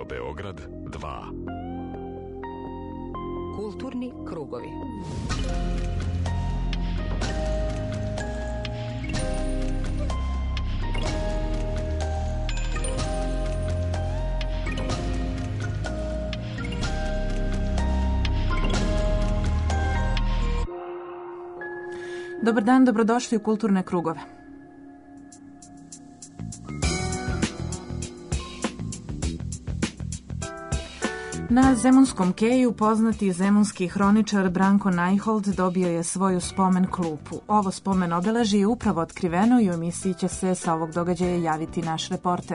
Radio Beograd 2. Kulturni krugovi. Dobar dan, dobrodošli u Kulturne krugove. Na Zemunskom keju poznati zemunski hroničar Branko Najhold dobio je svoju spomen klupu. Ovo spomen obeležje je upravo otkriveno i u emisiji će se sa ovog događaja javiti naš reporter.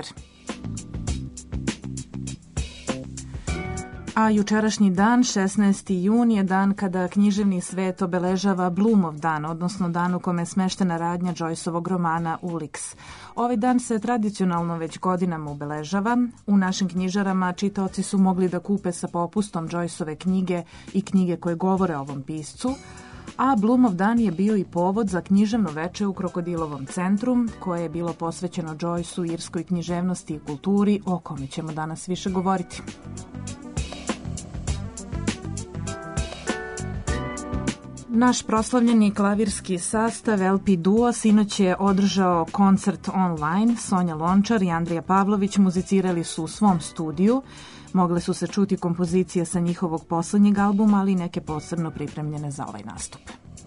A jučerašnji dan, 16. jun, je dan kada književni svet obeležava Blumov dan, odnosno dan u kome je smeštena radnja Joyceovog romana Ulix. Ovaj dan se tradicionalno već godinama obeležava. U našim knjižarama čitaoci su mogli da kupe sa popustom Joyceove knjige i knjige koje govore o ovom piscu, a Blumov dan je bio i povod za književno veče u Krokodilovom centru, koje je bilo posvećeno Joyceu, irskoj književnosti i kulturi, o kome ćemo danas više govoriti. Naš proslavljeni klavirski sastav LP Duo sinoć je održao koncert online. Sonja Lončar i Andrija Pavlović muzicirali su u svom studiju. Mogle su se čuti kompozicije sa njihovog poslednjeg albuma, ali i neke posebno pripremljene za ovaj nastup.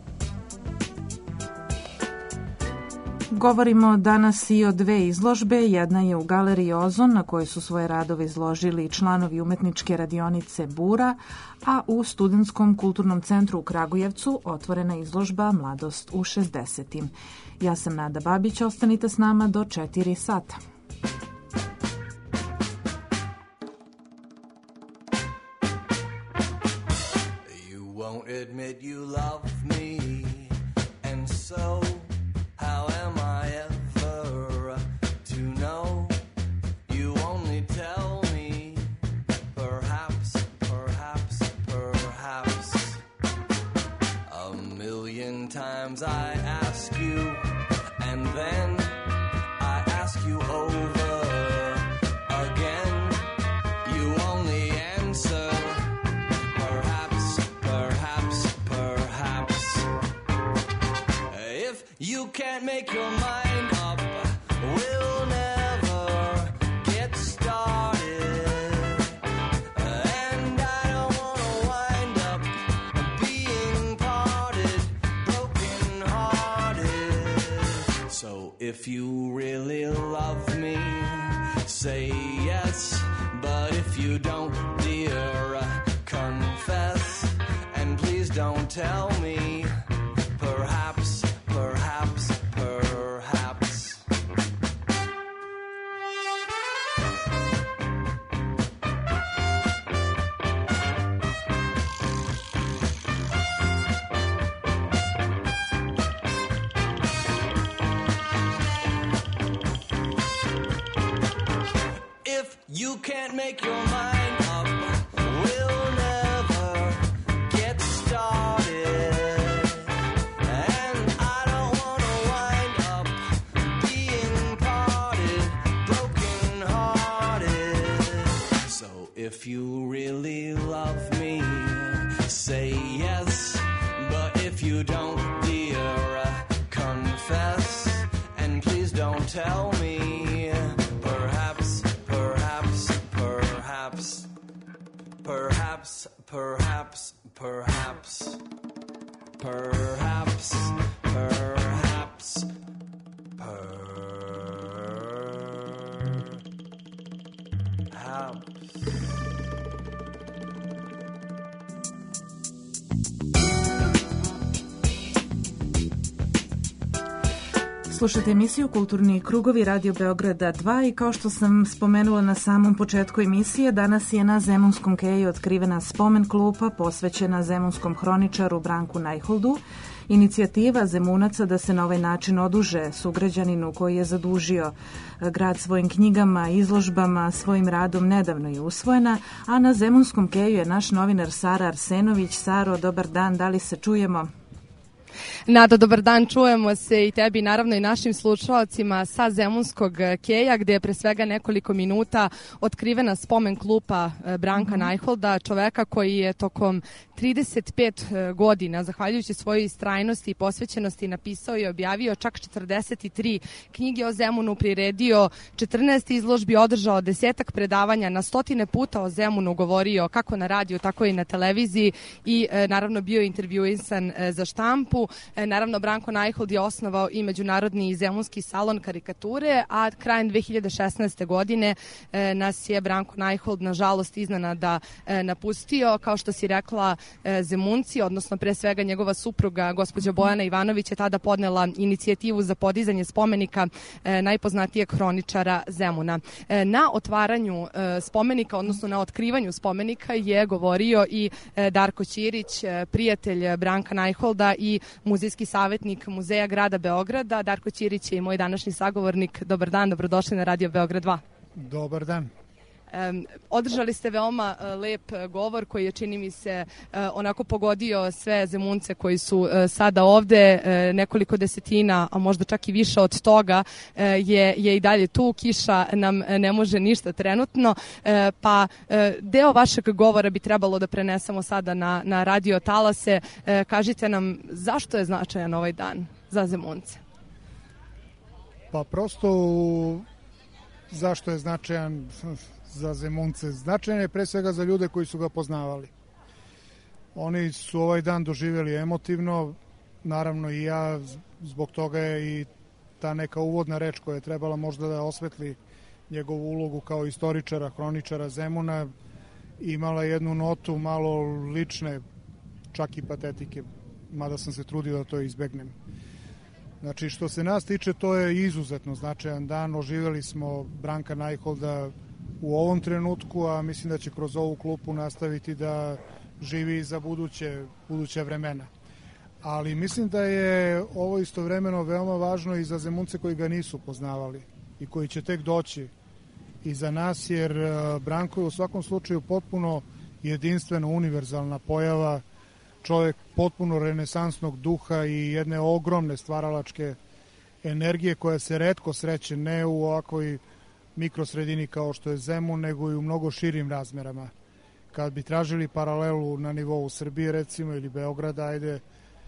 Govorimo danas i o dve izložbe. Jedna je u Galeriji Ozon, na kojoj su svoje radove izložili članovi umetničke radionice Bura, a u Studentskom kulturnom centru u Kragujevcu otvorena izložba Mladost u 60-im. Ja sam Nada Babić, ostanite s nama do 4 sata. You won't admit you love me, and so how am I ever to know? You only tell me, perhaps, perhaps, perhaps. A million times I ask you, and then I ask you over again. You only answer, perhaps, perhaps, perhaps. If you can't make your mind up, we'll never get started. And I don't wanna wind up being parted, broken hearted. So if you really love me, say yes. But if you don't, dear, confess. And please don't tell me, perhaps, perhaps, perhaps. If you can't make your mind up, we'll never get started. And I don't wanna wind up being parted, broken hearted. So if you really love me, say yes. But if you don't, dear, confess. And please don't tell me, perhaps, perhaps, perhaps, perhaps, perhaps, perhaps, perhaps, perhaps, perhaps. Slušate emisiju Kulturni krugovi Radio Beograda 2 i kao što sam spomenula na samom početku emisije, danas je na Zemunskom keju otkrivena spomen klupa posvećena zemunskom hroničaru Branku Najholdu. Inicijativa Zemunaca da se na ovaj način oduže sugrađaninu koji je zadužio grad svojim knjigama, izložbama, svojim radom nedavno je usvojena, a na Zemunskom keju je naš novinar Sara Arsenović. Saro, dobar dan, da li se čujemo? Nado, dobar dan, čujemo se i tebi, naravno i našim slušalcima sa Zemunskog keja, gde je pre svega nekoliko minuta otkrivena spomen klupa Branka Najholda, čoveka koji je tokom 35 godina, zahvaljujući svojoj istrajnosti i posvećenosti, napisao i objavio čak 43 knjige o Zemunu, priredio 14 izložbi, održao 10 predavanja, na stotine puta o Zemunu govorio kako na radiju, tako i na televiziji i naravno bio intervjuisan za štampu. Naravno, Branko Najhold je osnovao i Međunarodni zemunski salon karikature, a krajem 2016. godine nas je Branko Najhold nažalost iznenada napustio. Kao što si rekla, Zemunci, odnosno pre svega njegova supruga, gospođa Bojana Ivanović, je tada podnela inicijativu za podizanje spomenika najpoznatijeg hroničara Zemuna. Na otvaranju spomenika, odnosno na otkrivanju spomenika je govorio i Darko Ćirić, prijatelj Branka Najholda i muzejski savjetnik Muzeja grada Beograda. Darko Ćirić je i moj današnji sagovornik. Dobar dan, dobrodošli na Radio Beograd 2. Dobar dan. Održali ste veoma lep govor koji je, čini mi se, onako pogodio sve Zemunce koji su sada ovde. Nekoliko desetina, a možda čak i više od toga je i dalje tu. Kiša nam ne može ništa trenutno, pa deo vašeg govora bi trebalo da prenesemo sada na radio talase. Kažite nam, zašto je značajan ovaj dan za Zemunce? Pa prosto zašto je značajan za Zemunce? Značajan je pre svega za ljude koji su ga poznavali. Oni su ovaj dan doživjeli emotivno, naravno i ja, zbog toga je i ta neka uvodna reč koja je trebala možda da osvetli njegovu ulogu kao istoričara, hroničara Zemuna, imala jednu notu malo lične, čak i patetike, mada sam se trudio da to izbegnem. Znači, što se nas tiče, to je izuzetno značajan dan. Oživjeli smo Branka Najholda u ovom trenutku, a mislim da će kroz ovu klupu nastaviti da živi i za buduća vremena. Ali mislim da je ovo istovremeno veoma važno i za Zemunce koji ga nisu poznavali i koji će tek doći iza nas, jer Branko je u svakom slučaju potpuno jedinstvena, univerzalna pojava, čovjek potpuno renesansnog duha i jedne ogromne stvaralačke energije koja se retko sreće ne u ovakvoj mikrosredini kao što je Zemun, nego i u mnogo širim razmerama. Kad bi tražili paralelu na nivou Srbije, recimo, ili Beograda, ajde,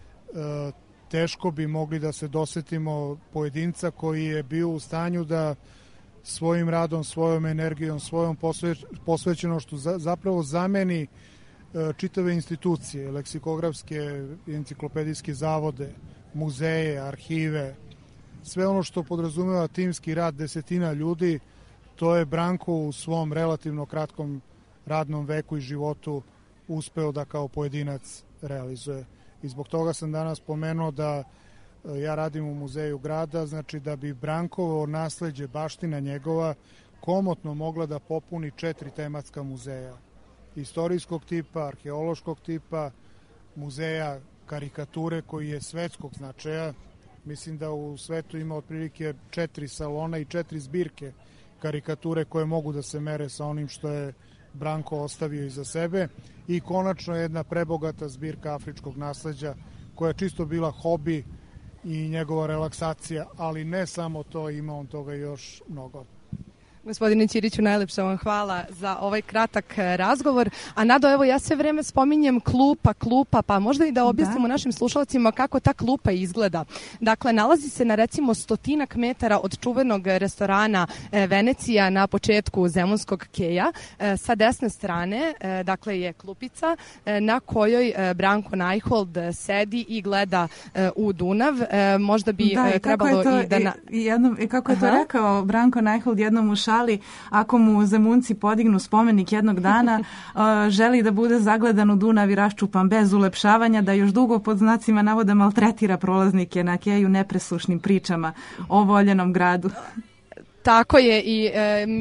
teško bi mogli da se dosetimo pojedinca koji je bio u stanju da svojim radom, svojom energijom, svojom posvećenošću zapravo zameni čitave institucije, leksikografske, enciklopedijske zavode, muzeje, arhive, sve ono što podrazumeva timski rad desetina ljudi, to je Branko u svom relativno kratkom radnom veku i životu uspeo da kao pojedinac realizuje. I zbog toga sam danas pomenuo da ja radim u Muzeju grada, znači da bi Brankovo nasleđe, baština njegova, komotno mogla da popuni 4 tematska muzeja. Istorijskog tipa, arheološkog tipa, muzeja karikature koji je svetskog značaja. Mislim da u svetu ima otprilike 4 salona i 4 zbirke karikature koje mogu da se mere sa onim što je Branko ostavio iza sebe. I konačno jedna prebogata zbirka afričkog nasleđa koja je čisto bila hobi i njegova relaksacija, ali ne samo to, ima on toga još mnogo. Gospodine Ćiriću, najlepša vam hvala za ovaj kratak razgovor. A Nado, evo ja sve vreme spominjem klupa, pa možda i da objasnimo našim slušalcima kako ta klupa izgleda. Dakle, nalazi se na recimo 100 metara od čuvenog restorana Venecija na početku Zemunskog keja. Sa desne strane, dakle, je klupica na kojoj Branko Najhold sedi i gleda u Dunav. Možda bi trebalo i da... Kako je to rekao Branko Najhold jednom u šali, ako mu Zemunci podignu spomenik jednog dana, želi da bude zagledan u Dunav i raščupan bez ulepšavanja, da još dugo pod znacima navoda maltretira prolaznike na keju nepresušnim pričama o voljenom gradu. Tako je i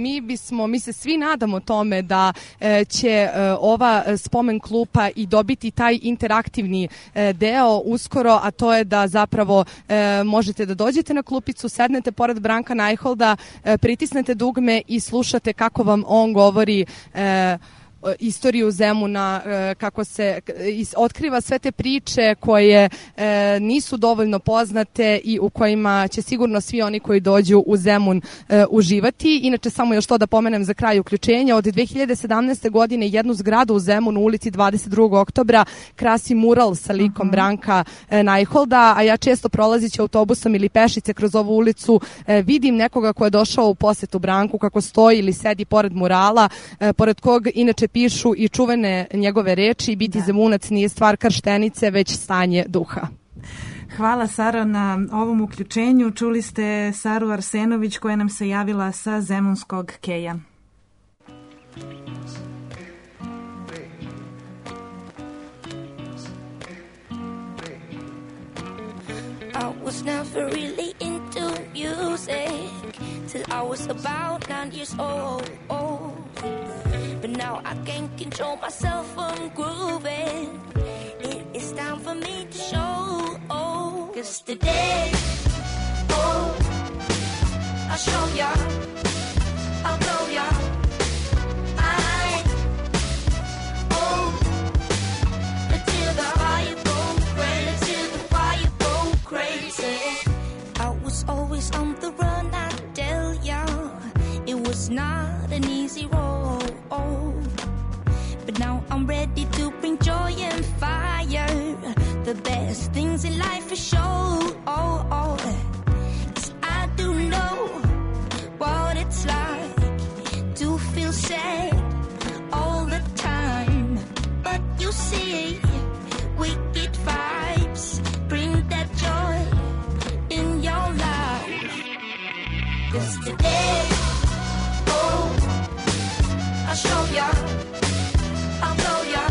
mi se svi nadamo tome da će ova spomen klupa i dobiti taj interaktivni deo uskoro, a to je da zapravo možete da dođete na klupicu, sednete pored Branka Najholda, pritisnete dugme i slušate kako vam on govori istoriju Zemuna, kako se otkriva sve te priče koje nisu dovoljno poznate i u kojima će sigurno svi oni koji dođu u Zemun uživati. Inače, samo još to da pomenem za kraj uključenja, od 2017. godine jednu zgradu u Zemunu u ulici 22. oktobra krasi mural sa likom Branka Najholda, a ja često prolazići autobusom ili pešice kroz ovu ulicu vidim nekoga ko je došao u posetu Branku kako stoji ili sedi pored murala, pored kog inače pišu i čuvene njegove reči: biti Zemunac nije stvar krštenice, već stanje duha. Hvala, Sara, na ovom uključenju. Čuli ste Saru Arsenović koja nam se javila sa zemunskog keja. I was never really into music till I was about 9 years old. But now I can't control myself from grooving. It is time for me to show. 'Cause today, I'll show ya, I'll blow ya. Until the fire go crazy, till the fire go crazy. I was always on the run, I tell ya. It was not an easy road, but now I'm ready to bring joy and fire. The best things in life are show. 'Cause I do know what it's like to feel sad all the time. But you see, wicked vibes bring that joy in your life. 'Cause today, I'll show ya, I'll blow ya.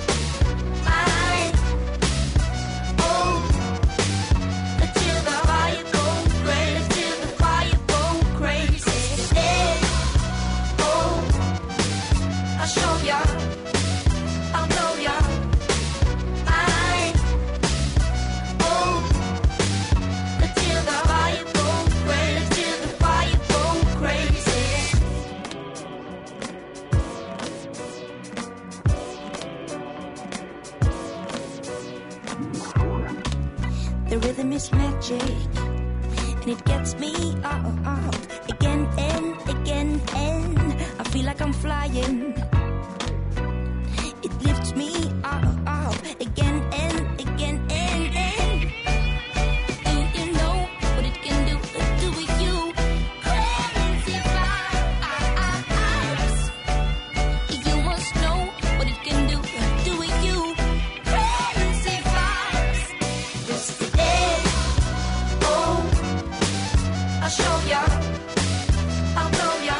Until the fire go crazy, till the fire go crazy. Today, I'll show ya, I'll blow ya. Until the fire go crazy, till the fire go crazy. The rhythm is magic, and it gets me up again and again, and I feel like I'm flying. It lifts me up again and again and do you know what it can do with you? Crazy vibes. You must know what it can do with you. Crazy vibes. This today, I'll show ya, I'll blow ya.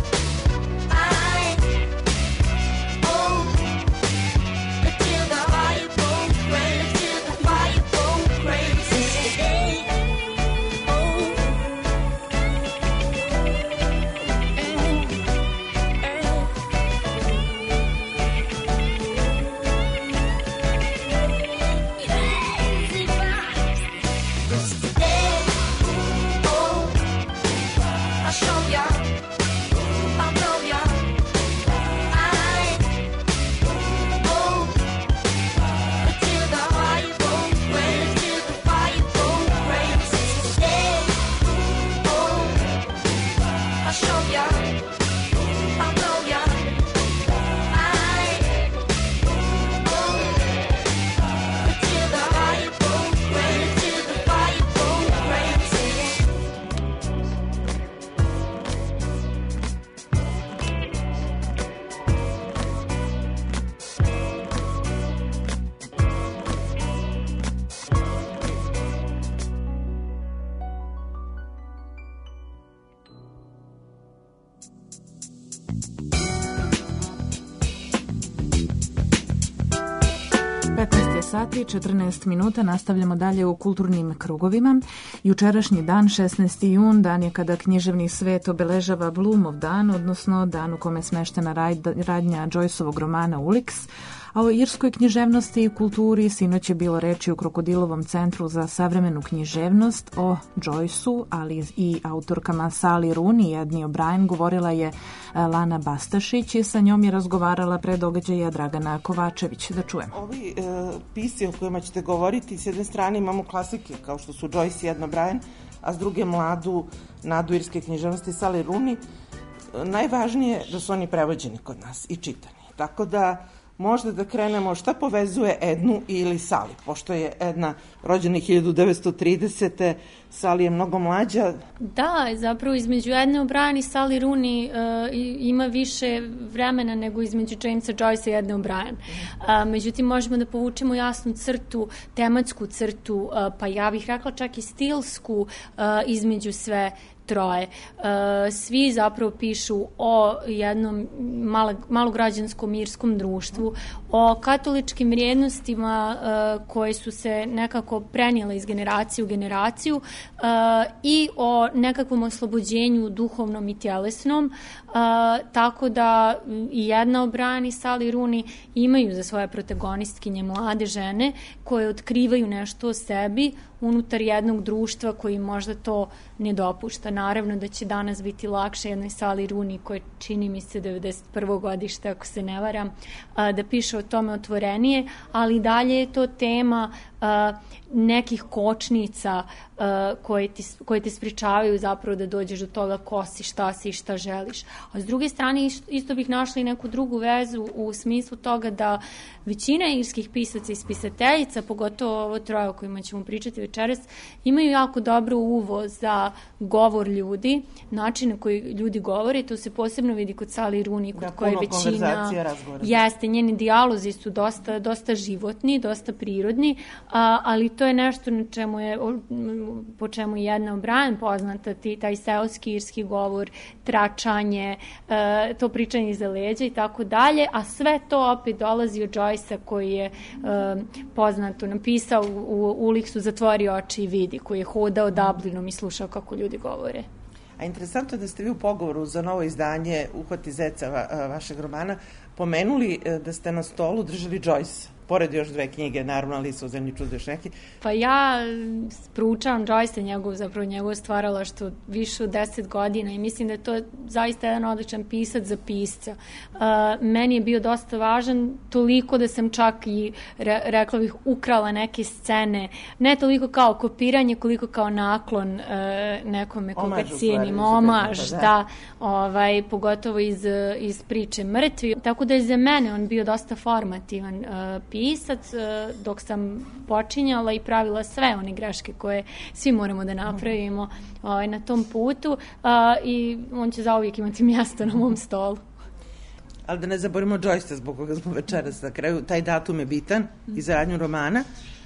Until the fire go crazy, till the fire go crazy. Today, crazy vibes. This today, I'll show ya, I'll blow ya. Until the fire go crazy, till the fire go crazy. Today, I'll show ya, I'll blow ya. Until the fire go crazy, till the fire go crazy. Sati i 14 minuta, nastavljamo dalje u kulturnim krugovima. Jučerašnji dan, 16. jun, dan je kada književni svet obeležava Blumov dan, odnosno dan u kome je smeštena radnja Joyceovog romana Ulix, A o irskoj književnosti i kulturi sinoć je bilo reči u Krokodilovom centru za savremenu književnost. O Joyceu, ali i autorkama Sally Rooney i Edni O'Brien govorila je Lana Bastašić i sa njom je razgovarala pre događaja Dragana Kovačević. Da čujemo. Ovi pisci o kojima ćete govoriti, s jedne strane imamo klasike kao što su Joyce i Edna O'Brien, a s druge mladu nadu irske književnosti Sally Rooney. Najvažnije je da su oni prevođeni kod nas i čitani. Tako da možda da krenemo šta povezuje Ednu ili Sally, pošto je Edna rođena 1930. Sally je mnogo mlađa. Da, zapravo između Edne O'Brien i Sally Rooney ima više vremena nego između Jamesa Joycea i Edne O'Brien. Međutim, možemo da povučemo jasnu crtu, tematsku crtu, pa ja bih rekla čak i stilsku između sve troje. Svi zapravo pišu o jednom malograđanskom irskom društvu, o katoličkim vrijednostima koje su se nekako prenijele iz generacije u generaciju i o nekakvom oslobođenju duhovnom i tjelesnom, tako da i Edna O'Brien i Sally Rooney imaju za svoje protagonistkinje mlade žene koje otkrivaju nešto o sebi unutar jednog društva koji možda to ne dopušta. Naravno da će danas biti lakše jednoj Sally Rooney, koja čini mi se 91. godište, ako se ne varam, da piše o tome otvorenije, ali dalje je to tema nekih kočnica koje te sprečavaju zapravo da dođeš do toga ko si, šta si i šta želiš. A s druge strane isto bih našla i neku drugu vezu u smislu toga da većina irskih pisaca i spisateljica, pogotovo ovo troje o kojima ćemo pričati večeras, imaju jako dobro uvo za govor ljudi, način na koji ljudi govore. To se posebno vidi kod Sally Rooney, kod koje većina jeste. Njeni dijalozi su dosta životni, dosta prirodni, ali to je nešto na čemu je, po čemu je Edna O'Brien poznata, taj seoski irski govor, tračanje, to pričanje iza leđa i tako dalje, a sve to opet dolazi od Joycea koji je poznato napisao u Uliksu Zatvori oči i vidi, koji je hodao Dublinom i slušao kako ljudi govore. A interesantno je da ste vi u pogovoru za novo izdanje Uhvati zeca vašeg romana pomenuli da ste na stolu držali Joyce, pored još dve knjige, naravno Alisa u zemlji čuda još neki. Pa ja proučavam Joyce, njegovo stvaralaštvo više od 10 godina i mislim da je to zaista jedan odličan pisac za pisca. Meni je bio dosta važan, toliko da sam čak i, rekla bih, ukrala neke scene, ne toliko kao kopiranje, koliko kao naklon nekome koga cijenim, omaž, da, pogotovo iz priče Mrtvi. Tako da je za mene on bio dosta formativan pisac, dok sam počinjala i pravila sve one greške koje svi moramo da napravimo na tom putu, i on će zauvijek imati mjesto na mom stolu. Ali da ne zaboravimo Joyce, zbog koga smo večeras na kraju, taj datum je bitan i za radnju romana.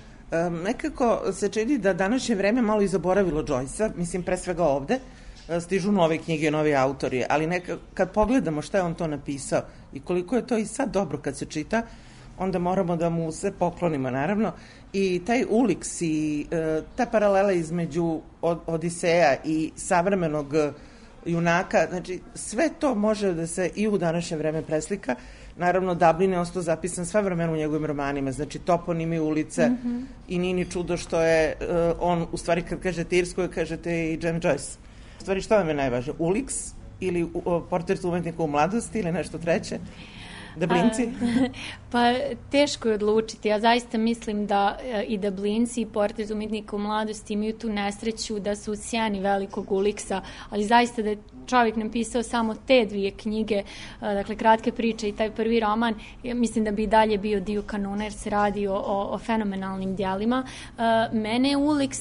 Nekako se čini da današnje vreme malo i zaboravilo Joycea, mislim pre svega ovde, stižu nove knjige, novi autori, ali kad pogledamo šta je on to napisao i koliko je to i sad dobro kad se čita, onda moramo da mu se poklonimo, naravno. I taj Uliks i ta paralela između Odiseja i savremenog junaka, znači sve to može da se i u današnje vreme preslika. Naravno, Dublin je ostao zapisan sva vremena u njegovim romanima, znači toponimi, ulice, i nije ni čudo što je on, u stvari kad kažete Irskoj, kažete i James Joyce. U stvari, šta vam je najvažnije? Uliks ili portret umetnika u mladosti ili nešto treće? Dublinci? Pa teško je odlučiti. Ja zaista mislim da i Dublinci i portret umetnika u mladosti imaju tu nesreću da su u sjeni velikog Uliksa, ali zaista da je čovjek napisao samo te dvije knjige, dakle kratke priče i taj prvi roman, mislim da bi i dalje bio dio kanona jer se radi o fenomenalnim djelima. Mene je Uliks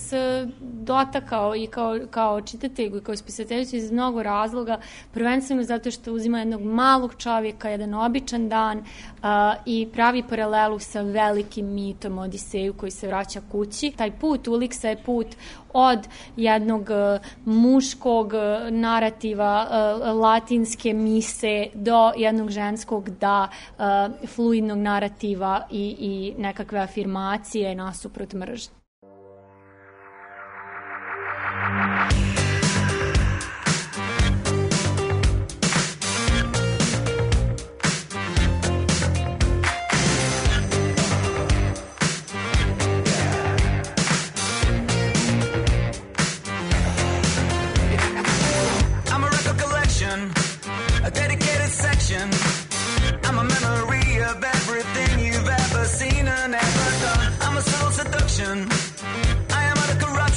dotakao i kao čitatelju i kao spisateljicu iz mnogo razloga, prvenstveno zato što uzima jednog malog čovjeka, jedan običan dan, i pravi paralelu sa velikim mitom Odiseju koji se vraća kući. Taj put Uliksa je put od jednog muškog narativa, latinske mise, do jednog ženskog da, fluidnog narativa i nekakve afirmacije nasuprot mržnje.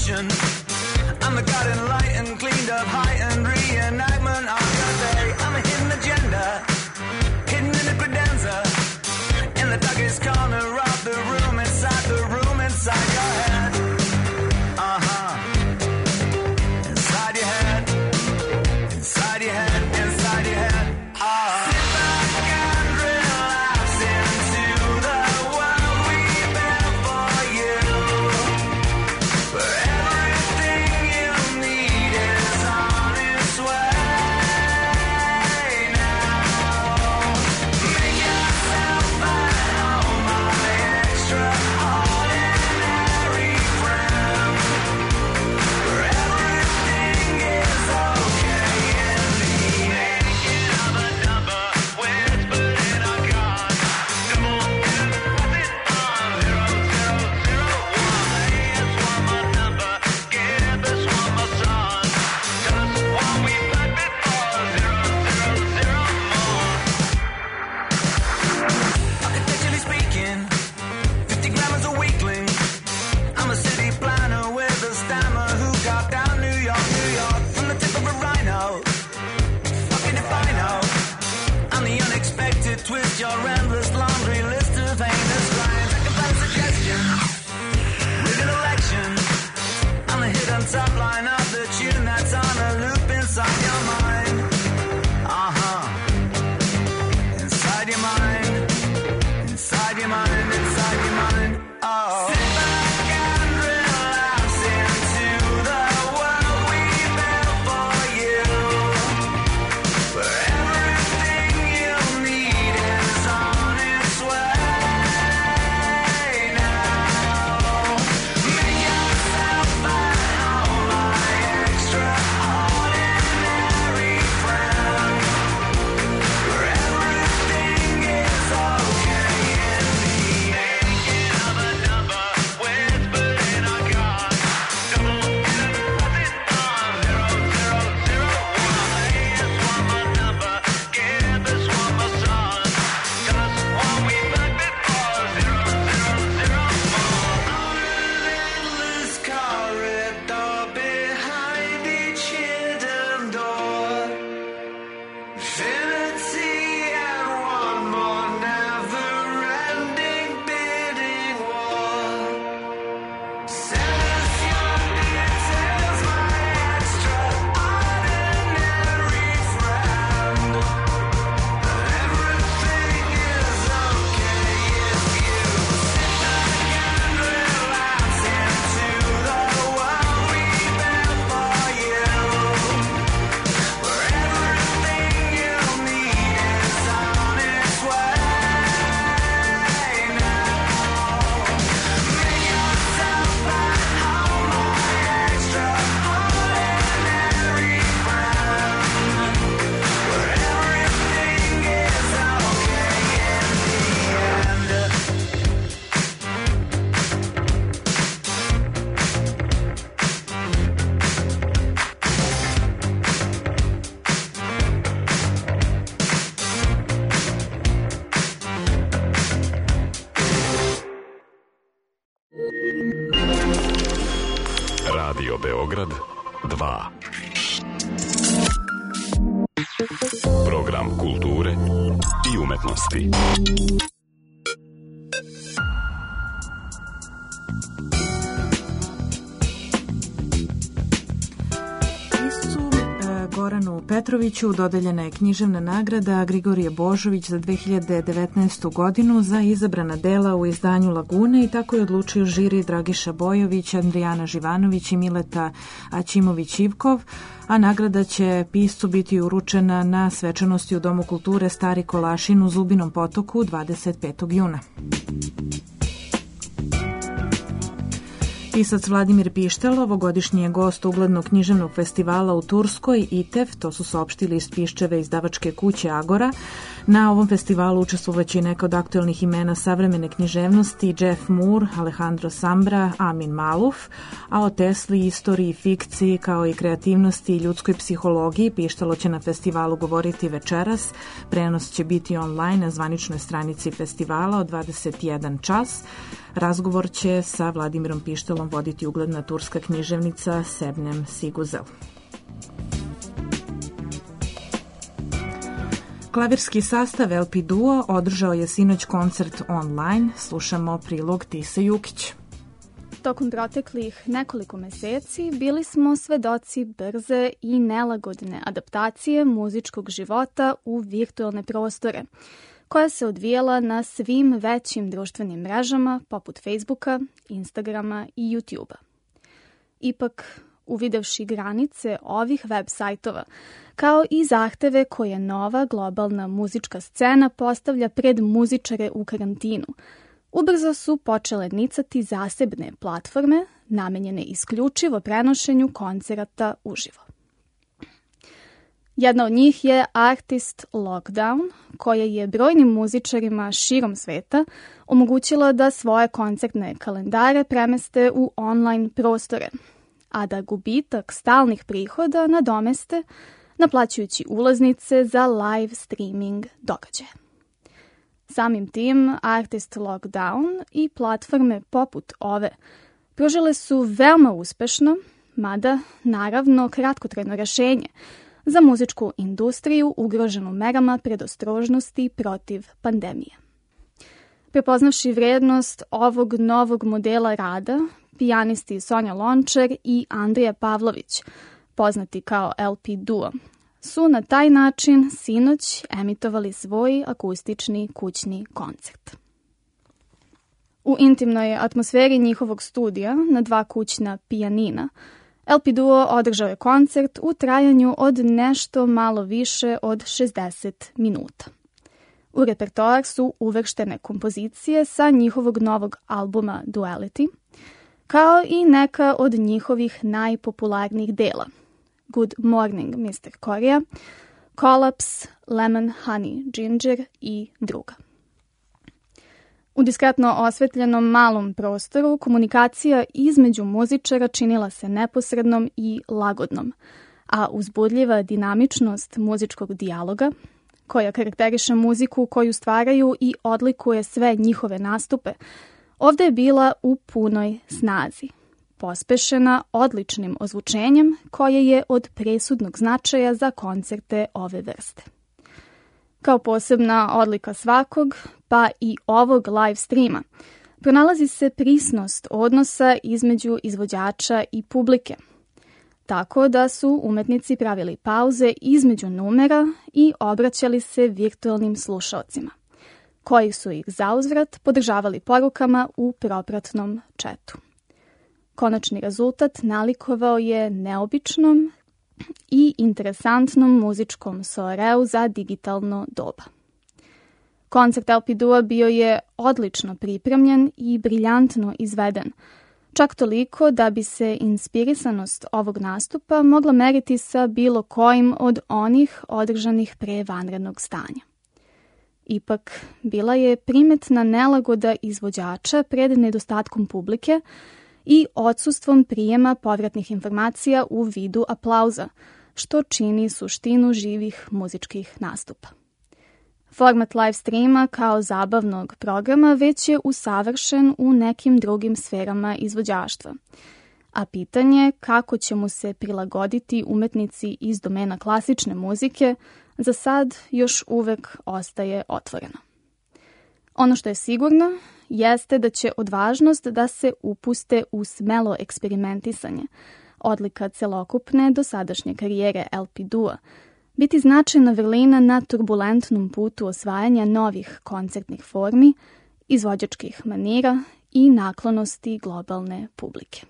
suggestion. I'm the guiding light and cleaned up heightened reenactment of your day. I'm a hidden agenda, hidden in the credenza, in the darkest corner of the room, inside your head. Inside your head, inside your head, inside your head. Sit back and relax into the world we built for you, where everything you need is on its way now. Make yourself at home, my extraordinary friend, where everything is okay in the end. Thinking of a number whispered in our God. Double and nothing on 0001. Here's one more number, give us one more song. Tell us what we played before 000 more. Architecturally speaking, 50 grammars a weekly. I'm a city planner with a stammer who got down New York, from the tip of a rhino. Fucking if I know, I'm the unexpected twist, your endless laundry list of heinous crimes. I can find a suggestion, rigged election. I'm the hidden top line of the tune that's on a loop inside your mind. Inside your mind, inside your mind, inside your mind. Sit back and relax into the world we built for you, where everything you need is on its way now. Make yourself at home, my extraordinary friend, where everything is okay in the end. Thinking of a number whispered in our God. Double and nothing on 0001. Here's one more number, give us one more song. Tell us what we played before 000 more. On an endless corridor behind each hidden door. Infinity and one more never-ending bidding war. Send us your details, my extraordinary friend. Everything is okay if you sit back and relax into the world we built for you, where everything you need is on its way now. Make yourself at home, my extraordinary friend, where everything is okay in the end. Radio Beograd 2. Program kulture i umetnosti. Goranu Petroviću dodeljena je književna nagrada Grigorije Božović za 2019. godinu za izabrana dela u izdanju Lagune i tako je odlučio žiri Dragiša Bojović, Andrijana Živanović i Mileta Aćimović-Ivkov, a nagrada će piscu biti uručena na svečanosti u Domu kulture Stari Kolašin u Zubinom Potoku 25. juna. Pisac Vladimir Pištel ovogodišnji je gost uglednog književnog festivala u Turskoj ITEF, to su saopštili iz Piščeve izdavačke kuće Agora. Na ovom festivalu učestvovaće i neka od aktuelnih imena savremene književnosti, Jeff Moore, Alejandro Sambra, Amin Maluf, a o Tesli, istoriji, fikciji, kao i kreativnosti i ljudskoj psihologiji Pištalo će na festivalu govoriti večeras. Prenos će biti online na zvaničnoj stranici festivala od 21 čas. Razgovor će sa Vladimirom Pištelom voditi ugledna turska književnica Sebnem Siguzel. Klavirski sastav LP Duo održao je sinoć koncert online. Slušamo prilog Tise Jukić. Tokom proteklih nekoliko meseci bili smo svedoci brze i nelagodne adaptacije muzičkog života u virtualne prostore, koja se odvijala na svim većim društvenim mrežama poput Facebooka, Instagrama i YouTubea. Ipak, uvidevši granice ovih web sajtova, kao i zahteve koje nova globalna muzička scena postavlja pred muzičare u karantinu, ubrzo su počele nicati zasebne platforme namenjene isključivo prenošenju koncerata uživo. Jedna od njih je Artist Lockdown, koja je brojnim muzičarima širom sveta omogućila da svoje koncertne kalendare premeste u online prostore, a da gubitak stalnih prihoda nadomeste naplaćujući ulaznice za live streaming događaja. Samim tim, Artist Lockdown i platforme poput ove pružile su veoma uspešno, mada naravno kratkotrajno rešenje za muzičku industriju ugroženu merama predostrožnosti protiv pandemije. Prepoznavši vrednost ovog novog modela rada, pijanisti Sonja Lončar i Andrija Pavlović, poznati kao LP Duo, su na taj način sinoć emitovali svoj akustični kućni koncert. U intimnoj atmosferi njihovog studija na 2 kućna pijanina, LP Duo održao je koncert u trajanju od nešto malo više od 60 minuta. U repertoar su uvrštene kompozicije sa njihovog novog albuma Duality, kao i neka od njihovih najpopularnijih dela: Good Morning Mr. Korea, Collapse, Lemon Honey Ginger i druga. U diskretno osvetljenom malom prostoru komunikacija između muzičara činila se neposrednom i lagodnom, a uzbudljiva dinamičnost muzičkog dijaloga, koja karakteriše muziku koju stvaraju i odlikuje sve njihove nastupe, ovde je bila u punoj snazi, pospešena odličnim ozvučenjem koje je od presudnog značaja za koncerte ove vrste. Kao posebna odlika svakog, pa i ovog live streama, pronalazi se prisnost odnosa između izvođača i publike, tako da su umetnici pravili pauze između numera i obraćali se virtualnim slušaocima, koji su ih zauzvrat podržavali porukama u propratnom četu. Konačni rezultat nalikovao je neobičnom i interesantnom muzičkom soareu za digitalno doba. Koncert LP Duo bio je odlično pripremljen i briljantno izveden, čak toliko da bi se inspirisanost ovog nastupa mogla meriti sa bilo kojim od onih održanih pre vanrednog stanja. Ipak, bila je primetna nelagoda izvođača pred nedostatkom publike i odsustvom prijema povratnih informacija u vidu aplauza, što čini suštinu živih muzičkih nastupa. Format live streama kao zabavnog programa već je usavršen u nekim drugim sferama izvođaštva, a pitanje kako će mu se prilagoditi umetnici iz domena klasične muzike za sad još uvek ostaje otvoreno. Ono što je sigurno jeste da će odvažnost da se upuste u smelo eksperimentisanje, odlika celokupne dosadašnje karijere LP Duo, biti značajna vrlina na turbulentnom putu osvajanja novih koncertnih formi, izvođačkih manira i naklonosti globalne publike.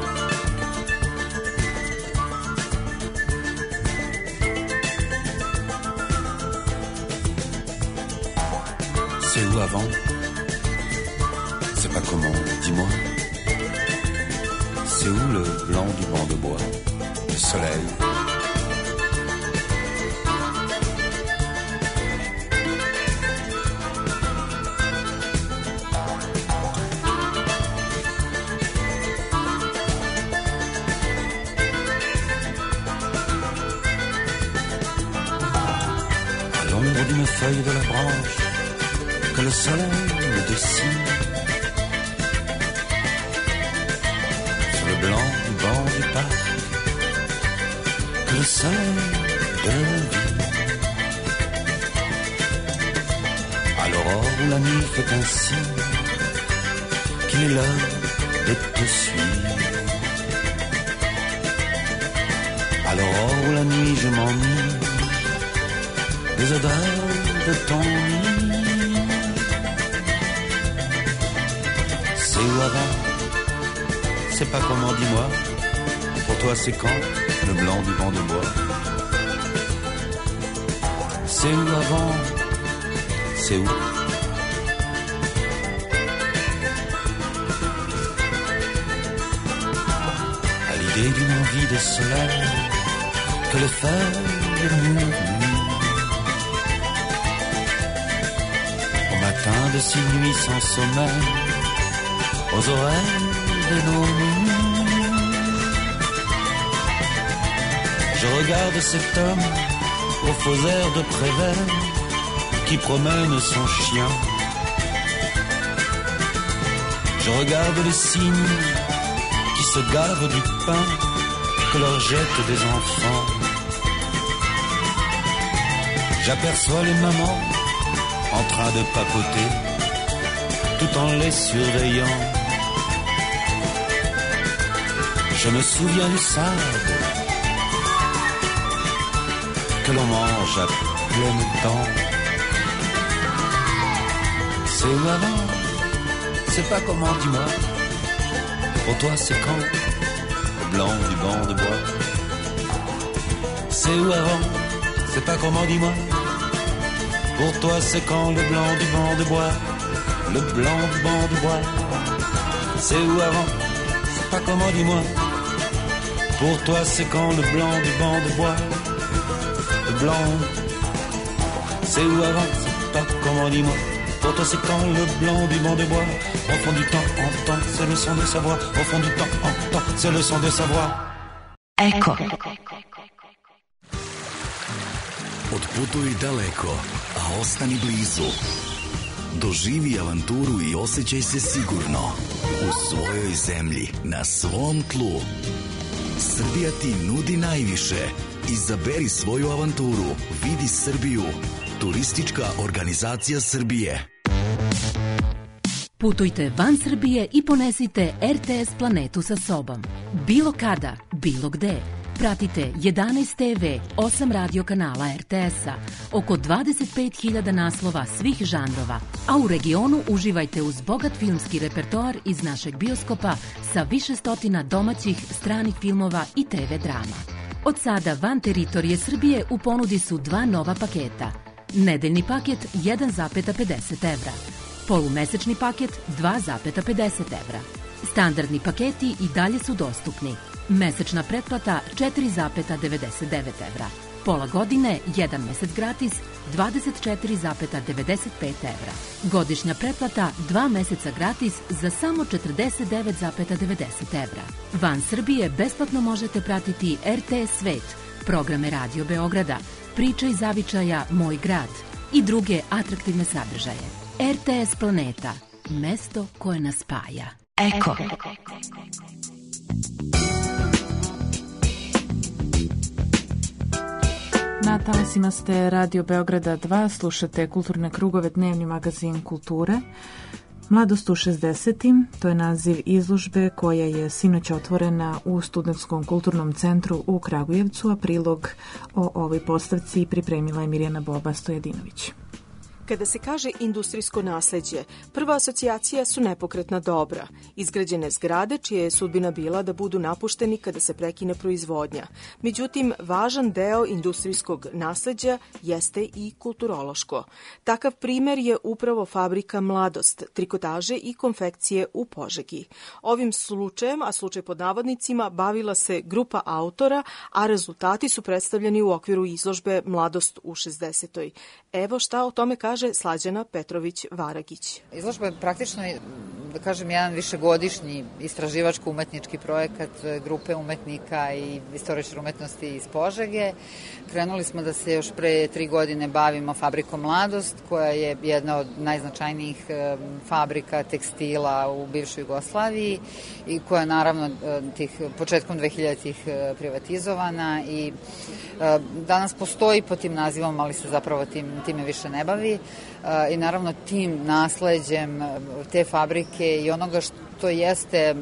C'est où avant? C'est pas comment, dis-moi. C'est où le blanc du banc de bois? Le soleil? À l'ombre d'une feuille de la branche, que le soleil me dessine, le soleil de la vie. À l'aurore où la nuit fait un signe qu'il est l'heure de te suivre. À l'aurore où la nuit je m'ennuie des odeurs de ton nid. C'est où avant, c'est pas comment, dis-moi. Pour toi c'est quand, le blanc du banc de bois. C'est où avant, c'est où. À l'idée d'une envie de soleil, que les feuilles murmurent. Au matin de ces nuits sans sommeil, aux oreilles de nos nuits. Je regarde cet homme au faux air de Prévert qui promène son chien. Je regarde les cygnes qui se gavent du pain que leur jettent des enfants. J'aperçois les mamans en train de papoter tout en les surveillant. Je me souviens du sable que l'on mange à pleines dents. C'est où avant, c'est pas comment, dis-moi. Pour toi c'est quand, le blanc du banc de bois. C'est où avant, c'est pas comment, dis-moi. Pour toi c'est quand, le blanc du banc de bois. Le blanc du banc de bois. C'est où avant, c'est pas comment, dis-moi. Pour toi c'est quand, le blanc du banc de bois. Le blanc, c'est où avant, c'est pas comment, dis-moi. Pour toi c'est quand, le blanc du banc de bois. Au fond du temps en temps, c'est le son de sa voix. Au fond du temps en temps, c'est le son de sa voix. Eko. Otputuj daleko, a ostani blizu. Doživi avanturu i osjećaj se sigurno u svojoj zemlji, na svom tlu. Srbija ti nudi najviše. Izaberi svoju avanturu. Vidi Srbiju. Turistička organizacija Srbije. Putujte van Srbije i ponesite RTS planetu sa sobom. Bilo kada, bilo gde. Pratite 11 TV, 8 radio kanala RTS-a, oko 25.000 naslova svih žanrova, a u regionu uživajte uz bogat filmski repertoar iz našeg bioskopa sa više stotina domaćih, stranih filmova i TV drama. Od sada van teritorije Srbije u ponudi su dva nova paketa. Nedeljni paket 1,50 evra. Polumesečni paket 2,50 evra. Standardni paketi i dalje su dostupni. Mesečna pretplata 4,99 evra. Pola godine, 1 mesec gratis, 24,95 evra. Godišnja pretplata 2 meseca gratis za samo 49,90 evra. Van Srbije besplatno možete pratiti RTS Svet, programe Radio Beograda, Priče iz zavičaja Moj grad i druge atraktivne sadržaje. RTS Planeta, mesto koje nas spaja. Eko. Na talasima ste Radio Beograda 2, slušate Kulturne krugove, dnevni magazin kulture. Mladost u 60. To je naziv izložbe koja je sinoć otvorena u Studentskom kulturnom centru u Kragujevcu, a prilog o ovoj postavci pripremila je Mirjana Boba Stojadinović. Kada se kaže industrijsko nasleđe, prva asocijacija su nepokretna dobra, izgrađene zgrade čija je sudbina bila da budu napušteni kada se prekine proizvodnja. Međutim, važan deo industrijskog nasleđa jeste i kulturološko. Takav primer je upravo fabrika Mladost, trikotaže i konfekcije u Požegi. Ovim slučajem, a slučaj pod navodnicima, bavila se grupa autora, a rezultati su predstavljeni u okviru izložbe Mladost u 60. Evo šta o tome kaže kaže Slađana Petrović-Varagić. Izložba je praktično, da kažem, jedan višegodišnji istraživačko-umetnički projekat grupe umetnika i istoričara umetnosti iz Požege. Krenuli smo da se još pre 3 godine bavimo fabrikom Mladost, koja je jedna od najznačajnijih fabrika tekstila u bivšoj Jugoslaviji i koja naravno početkom 2000-ih privatizovana i danas postoji pod tim nazivom, ali se zapravo time više ne bavi i naravno tim nasleđem te fabrike i onoga što jeste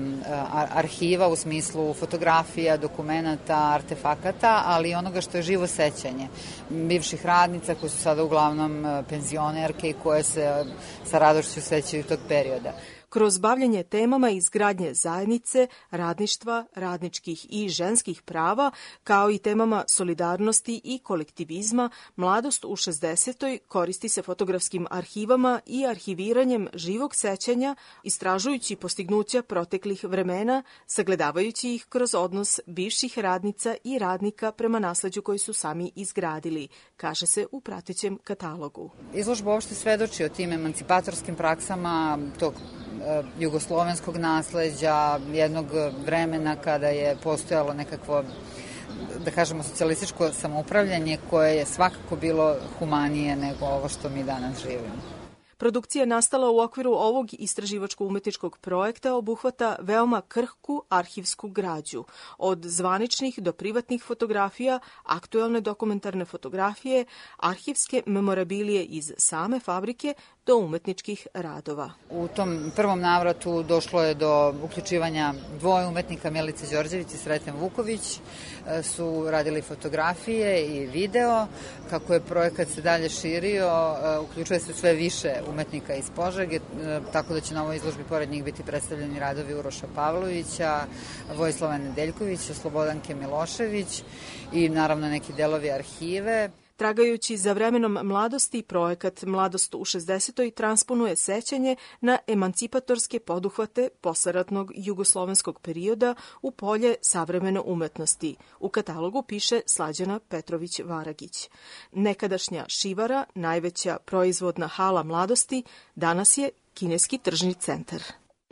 arhiva u smislu fotografija, dokumenata, artefakata, ali i onoga što je živo sećanje bivših radnica koje su sada uglavnom penzionerke i koje se sa radošću sećaju tog perioda. Kroz bavljanje temama izgradnje zajednice, radništva, radničkih i ženskih prava, kao i temama solidarnosti i kolektivizma, Mladost u 60. koristi se fotografskim arhivama i arhiviranjem živog sećanja, istražujući postignuća proteklih vremena, sagledavajući ih kroz odnos bivših radnica i radnika prema nasleđu koji su sami izgradili, kaže se u pratećem katalogu. Izložba uopšte svedoči o tim emancipatorskim praksama tog jugoslovenskog nasleđa, jednog vremena kada je postojalo nekakvo, da kažemo, socijalističko samoupravljanje koje je svakako bilo humanije nego ovo što mi danas živimo. Produkcija nastala u okviru ovog istraživačko-umetničkog projekta obuhvata veoma krhku arhivsku građu, od zvaničnih do privatnih fotografija, aktuelne dokumentarne fotografije, arhivske memorabilije iz same fabrike do umetničkih radova. U tom prvom navratu došlo je do uključivanja dvoje umetnika, Milice Đorđević i Sreten Vuković, su radili fotografije i video. Kako je projekat se dalje širio, uključuje se sve više umetnika iz Požege, tako da će na ovoj izložbi pored njih biti predstavljeni radovi Uroša Pavlovića, Vojislava Nedeljkovića, Slobodanke Milošević i naravno neki delovi arhive. Tragajući za vremenom mladosti, projekat Mladost u 60. transponuje sećanje na emancipatorske poduhvate posleratnog jugoslovenskog perioda u polje savremene umetnosti. U katalogu piše Slađana Petrović-Varagić. Nekadašnja Šivara, najveća proizvodna hala Mladosti, danas je kineski tržni centar.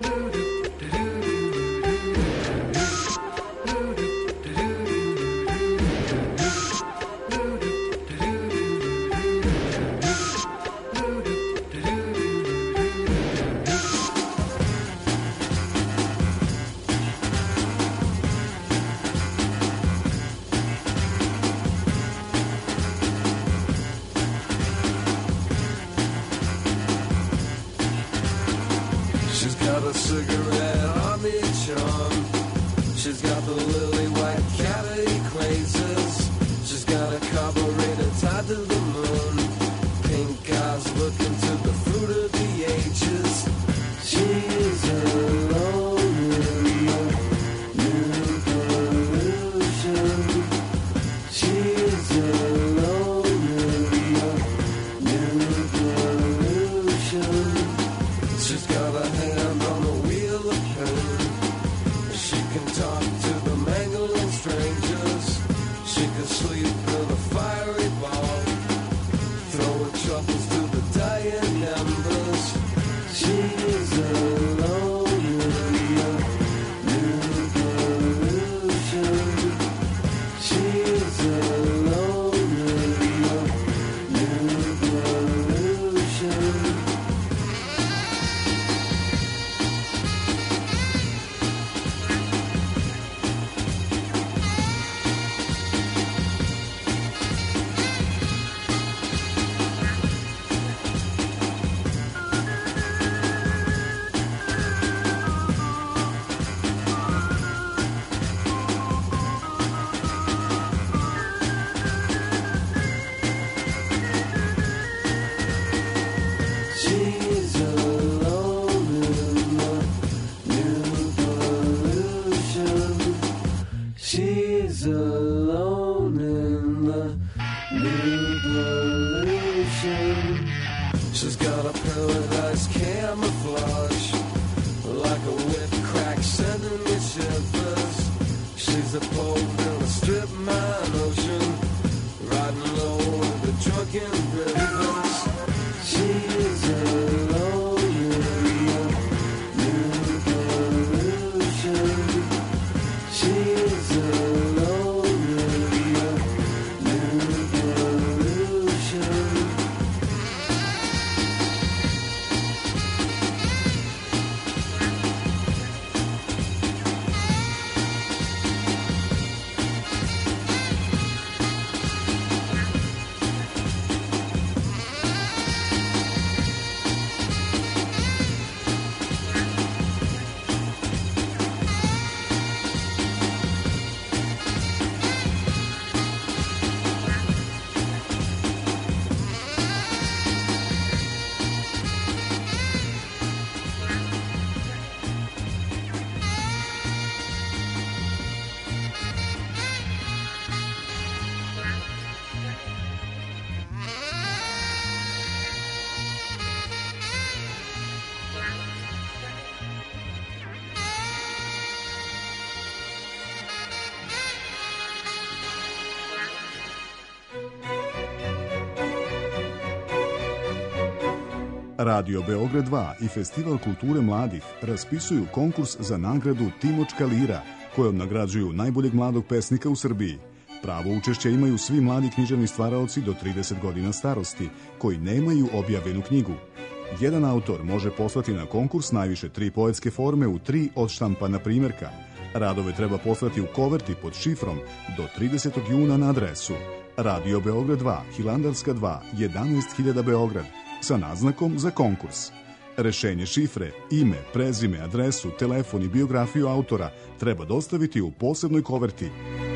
A cigarette on each arm. She's got the lily white cavity crazes. She's got a carburetor tied to the moon. Pink eyes looking to the fruit of the ages. She's alone in the new pollution. She's alone in the new pollution. She's got a hand on the wheel of pain. She can talk to the mangling strangers. She can sleep in a fiery ball, throwing troubles to the dying embers. She's alone in the new pollution. She's alone in the new pollution. She's alone in the new pollution. She's alone in the new pollution. She's got a paradise camouflage, like a whip crack sending me shivers. She's a poet in a strip mine ocean, riding low with the drunken rivers. Radio Beograd 2 i Festival kulture mladih raspisuju konkurs za nagradu Timočka lira, kojom nagrađuju najboljeg mladog pesnika u Srbiji. Pravo učešća imaju svi mladi književni stvaraoci do 30 godina starosti, koji nemaju objavljenu knjigu. Jedan autor može poslati na konkurs najviše 3 poetske forme u 3 odštampana primjerka. Radove treba poslati u koverti pod šifrom do 30. juna na adresu Radio Beograd 2, Hilandarska 2, 11.000 Beograd, sa naznakom za konkurs. Rešenje šifre, ime, prezime, adresu, telefon i biografiju autora treba dostaviti u posebnoj koverti.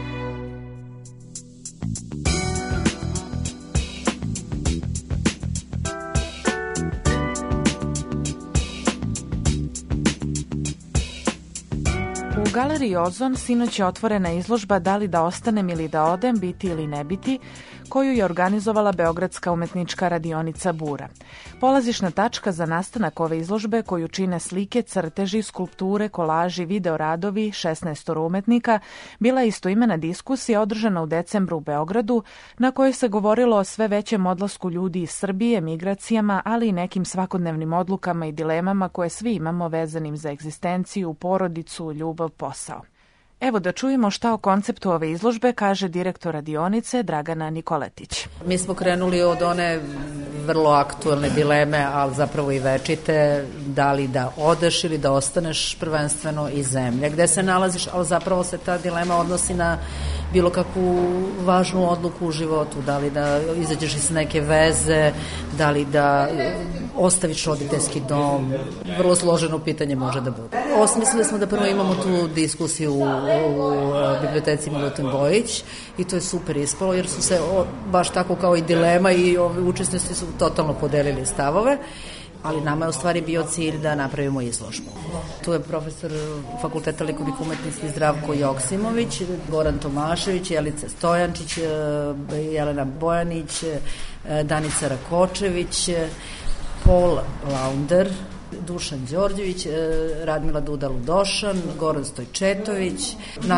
U galeriji Ozon sinoć je otvorena izložba Da li da ostanem ili da odem, biti ili ne biti, koju je organizovala Beogradska umetnička radionica Bura. Polazišna tačka za nastanak ove izložbe, koju čine slike, crteži, skulpture, kolaži, videoradovi 16 umetnika, bila je istoimena diskusija održana u decembru u Beogradu, na kojoj se govorilo o sve većem odlasku ljudi iz Srbije, migracijama, ali i nekim svakodnevnim odlukama i dilemama koje svi imamo vezanim za egzistenciju, porodicu, ljubav, posao. Evo da čujemo šta o konceptu ove izložbe kaže direktor radionice Dragana Nikoletić. Mi smo krenuli od one vrlo aktuelne dileme, ali zapravo i večite, da li da odeš ili da ostaneš, prvenstveno iz zemlje gde se nalaziš, ali zapravo se ta dilema odnosi na bilo kakvu važnu odluku u životu, da li da izađeš iz neke veze, da li da ostaviš roditeljski dom, vrlo složeno pitanje može da bude. Osmislili smo da prvo imamo tu diskusiju u biblioteci Milutin Bojić i to je super ispalo jer su se baš tako kao i dilema i učesnici su totalno podelili stavove, ali nama je u stvari bio cilj da napravimo izložbu. Tu je profesor Fakulteta likovnih umetnosti Zdravko Joksimović, Goran Tomašević, Jelica Stojančić, Jelena Bojanić, Danica Rakočević, Paul Launder, Dušan Đorđević, Radmila Duda-Ludošan, Goran Stojčetović,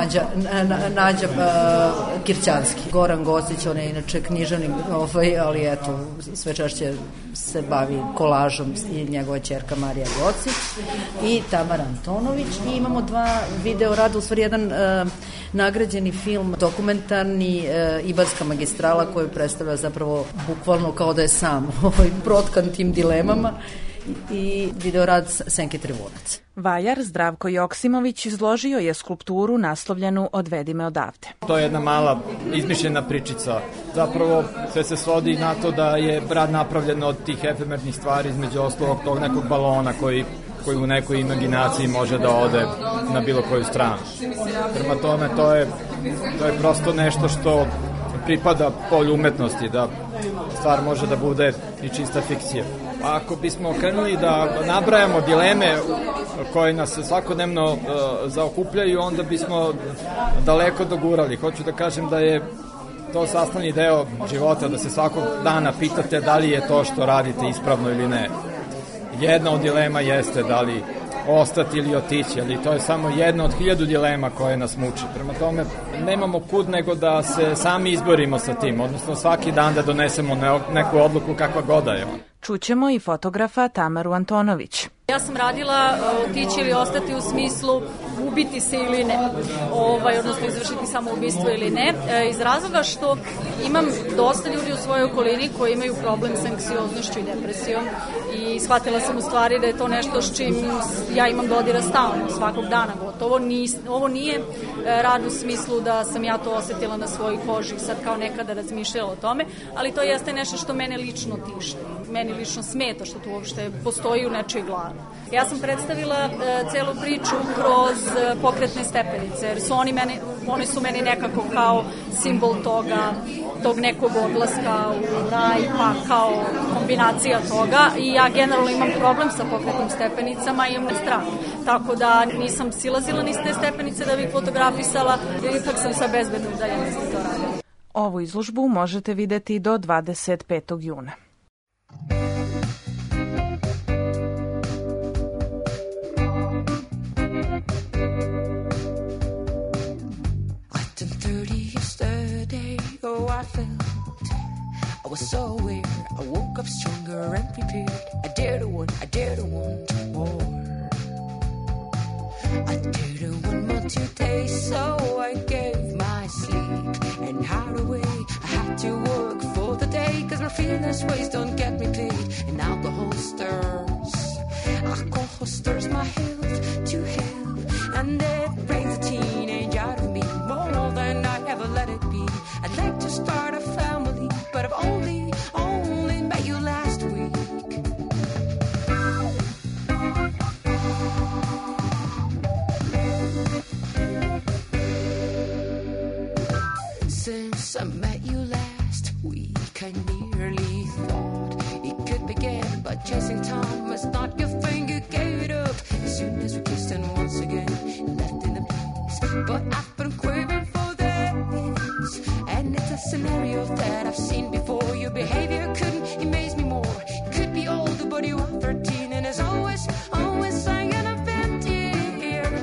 Nađa Kirćanski. Goran Gocić, on je inače književnik, ali eto, sve češće se bavi kolažom i njegova ćerka Marija Gocić i Tamara Antonović. I imamo 2 video rada, u stvari jedan nagrađeni film, dokumentarni Ibarska magistrala, koju predstavlja zapravo bukvalno kao da je sam protkan tim dilemama, i videorad Senke Trivunac. Vajar Zdravko Joksimović izložio je skulpturu naslovljenu Odvedi me odavde. To je jedna mala izmišljena pričica. Zapravo sve se svodi na to da je rad napravljen od tih efemernih stvari, između ostalog tog nekog balona koji u nekoj imaginaciji može da ode na bilo koju stranu. Prema tome, to je prosto nešto što pripada polju umetnosti, da stvar može da bude i čista fikcija. Ako bismo krenuli da nabrajamo dileme koje nas svakodnevno zaokupljaju, onda bismo daleko dogurali. Hoću da kažem da je to sastavni deo života, da se svakog dana pitate da li je to što radite ispravno ili ne. Jedna od dilema jeste da li ostati ili otići, ali to je samo jedna od 1000 dilema koje nas muči. Prema tome, nemamo kud nego da se sami izborimo sa tim, odnosno svaki dan da donesemo neku odluku kakva god da je. Čućemo i fotografa Tamaru Antonović. Ja sam radila otići ili ostati u smislu ubiti se ili ne, odnosno izvršiti samoubistvo ili ne, iz razloga što imam dosta ljudi u svojoj okolini koji imaju problem sa anksioznošću i depresijom i shvatila sam u stvari da je to nešto s čim ja imam dodira stalno, svakog dana gotovo. Ovo nije rad u smislu da sam ja to osetila na svojoj koži, sad kao nekada razmišljala o tome, ali to jeste nešto što mene lično tišti. Meni lično smeta što tu uopšte postoji u nečoj glavi. Ja sam predstavila celu priču kroz pokretne stepenice, jer oni su meni nekako kao simbol tog nekog odlaska u raj, pa kao kombinacija toga i ja generalno imam problem sa pokretnim stepenicama i imam strah. Tako da nisam silazila ni s te stepenice da bih fotografisala, ipak sam sa bezbedne udaljenosti to radila. Ovu izložbu možete videti do 25. juna. was so weird. I woke up stronger and prepared. I dare to want more. I dare to want more today, so I gave my sleep and hide away. I had to work for the day, cause my fearless ways don't get me paid. And alcohol stirs my health to hell, and it brings a teenage out of me more than I ever let it be. I'd like to start a family, but I've only met you last week. Since I met you last week, I nearly thought it could begin, but chasing time was not your thing. You gave it up as soon as we kissed, and once again left in the peace. But I've been craving for this, and it's a scenario that I've seen before. Your behavior couldn't amaze me more. You could be older, but you are 13, and as always I'm gonna vent years.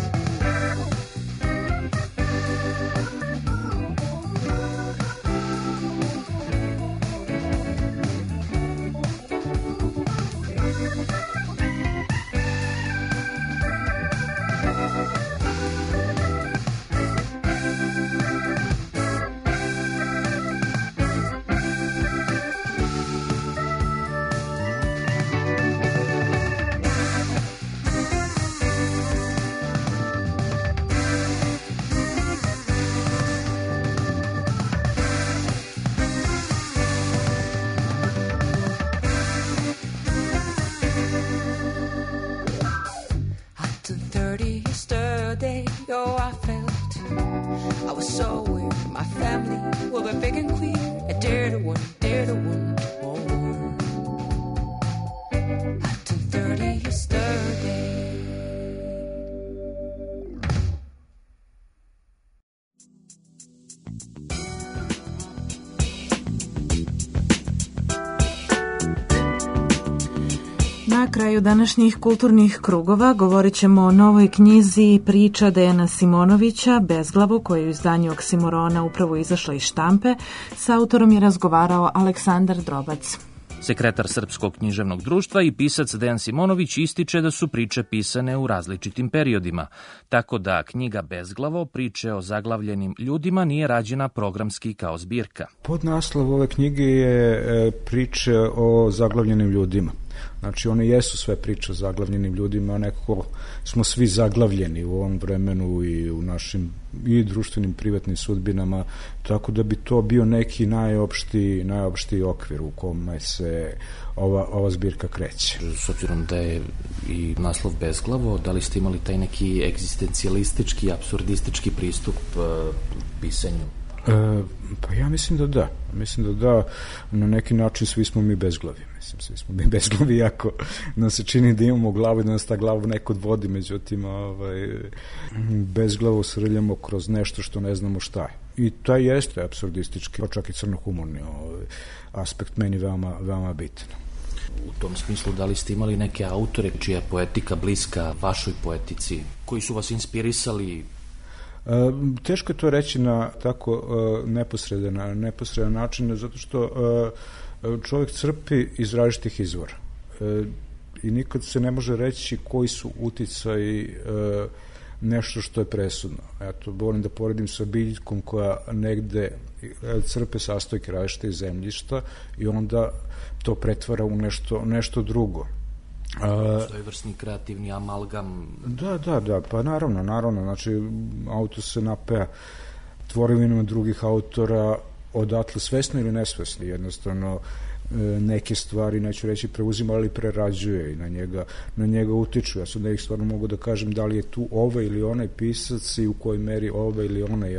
Oh, I felt I was so weird. My family will be big and queer. I dare to want more. I turned 30 yesterday. Na kraju današnjih kulturnih krugova govorit ćemo o novoj knjizi Priča Dejana Simonovića Bezglavo, koja je u izdanju Oksimorona upravo izašla iz štampe. S autorom je razgovarao Aleksandar Drobac. Sekretar Srpskog književnog društva i pisac Dejan Simonović ističe da su priče pisane u različitim periodima, tako da knjiga Bezglavo, priče o zaglavljenim ljudima, nije rađena programski kao zbirka. Podnaslov ove knjige je priče o zaglavljenim ljudima. Znači, one jesu sve priče o zaglavljenim ljudima, nekako smo svi zaglavljeni u ovom vremenu i u našim i društvenim privatnim sudbinama, tako da bi to bio neki najopštiji okvir u kome se ova zbirka kreće. S obzirom da je i naslov Bezglavo, da li ste imali taj neki egzistencijalistički, apsurdistički pristup pisanju? Pa ja mislim da da. Mislim da da, na neki način svi smo mi bezglavi. Svi smo mi bezglavi, jako nam se čini da imamo glavu i da nas ta glava nekod vodi, međutim bezglavo srljamo kroz nešto što ne znamo šta je. I taj jeste apsurdistički, čak i crnohumorni aspekt meni veoma bitan. U tom smislu, da li ste imali neke autore čija je poetika bliska vašoj poetici, koji su vas inspirisali? Teško je to reći na tako neposredan način, zato što čovjek crpi iz različitih izvora i nikad se ne može reći koji su uticaji nešto što je presudno. Eto, volim da poredim sa biljkom koja negde crpe sastojke različitih zemljišta i onda to pretvara u nešto drugo. Svojevrsni kreativni amalgam. Da, pa naravno, znači autor se napaja tvorevinama drugih autora, odatle svesno ili nesvesno, jednostavno neke stvari, neću reći preuzima, ali prerađuje i na njega utiču. Ja sad nekih stvarno mogu da kažem da li je tu ovaj ili onaj pisac i u kojoj meri ovaj ili onaj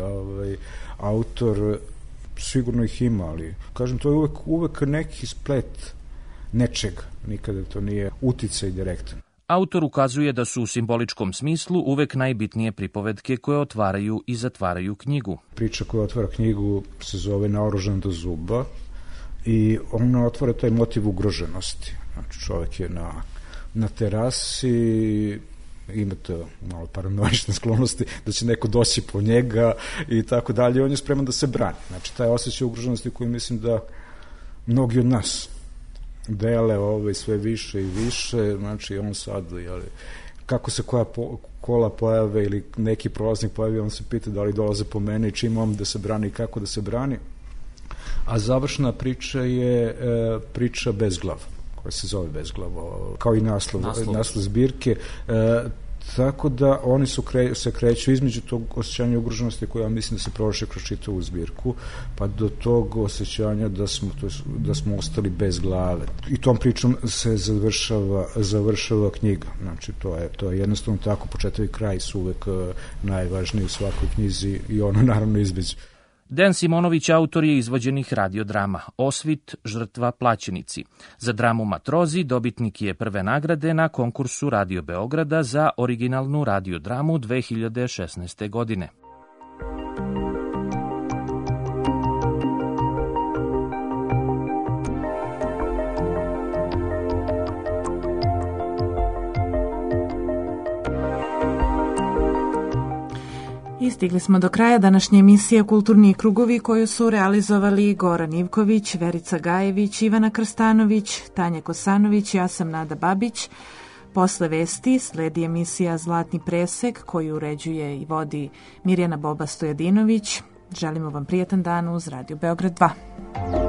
autor, sigurno ih ima, ali kažem, to je uvek neki splet nečega, nikada to nije uticaj direktan. Autor ukazuje da su u simboličkom smislu uvek najbitnije pripovetke koje otvaraju i zatvaraju knjigu. Priča koja otvara knjigu se zove Naoružan do zuba i ona otvara taj motiv ugroženosti. Znači, čovjek je na terasi, ima to malo paranoične sklonosti da će neko doći po njega i tako dalje, on je spreman da se brani. Znači, taj osjećaj ugroženosti koji mislim da mnogi od nas dele sve više i više, znači on sad, kako se koja kola pojave ili neki prolaznik pojavi, on se pita da li dolaze po mene i čim imam da se brani i kako da se brani. A završna priča je priča Bezglav, koja se zove Bezglavo, kao i naslov zbirke. Tako da oni se kreću između tog osjećanja ugroženosti koja mislim da se prošle kroz čitavu zbirku, pa do tog osjećanja da smo ostali bez glave. I tom pričom se završava knjiga. Znači, to je jednostavno tako, početak i kraj su uvek najvažniji u svakoj knjizi i ono naravno između. Dejan Simonović autor je izvođenih radiodrama Osvit, Žrtva, Plaćenici. Za dramu Matrozi dobitnik je prve nagrade na konkursu Radio Beograda za originalnu radiodramu 2016. godine. I stigli smo do kraja današnje emisije Kulturni krugovi koju su realizovali Goran Ivković, Verica Gajević, Ivana Krstanović, Tanja Kosanović, ja sam Nada Babić. Posle vesti sledi emisija Zlatni presek koju uređuje i vodi Mirjana Boba Stojadinović. Želimo vam prijetan dan uz Radio Beograd 2.